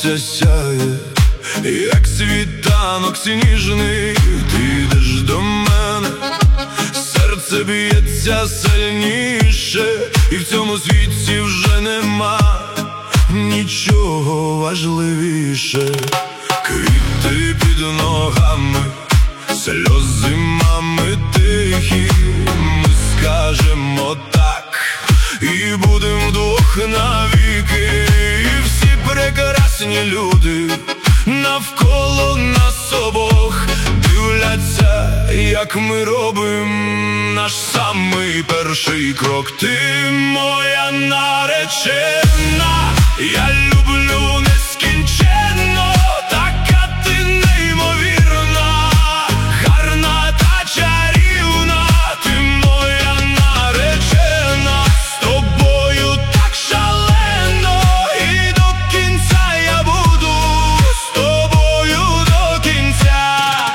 сонця сяє, як світанок сніжний. Ти йдеш до мене, серце б'ється сильніше, і в цьому світі вже нема нічого важливіше. Квіти під ногами, сльози мами тихі. Ми скажемо так і будем вдвох навіки. І всі прекрасні люди навколо нас обох дивляться, як ми робимо наш самий перший крок. Ти моя наречена, я люблю нескінченно. Така ти неймовірна, гарна та чарівна. Ти моя наречена, з тобою так шалено. І до кінця я буду з тобою до кінця.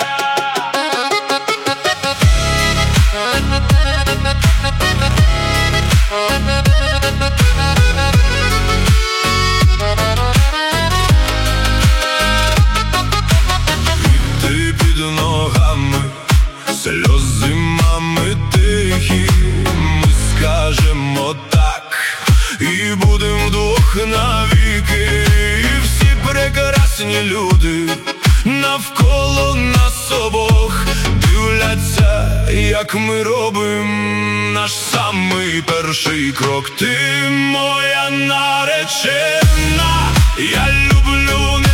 Квіти під ногами, сльози мами тихі. Ми скажемо так і будем вдвох навіки. І всі прекрасні люди навколо нас обох дивляться, як ми робимо наш самий перший крок. Ти моя наречена, я люблю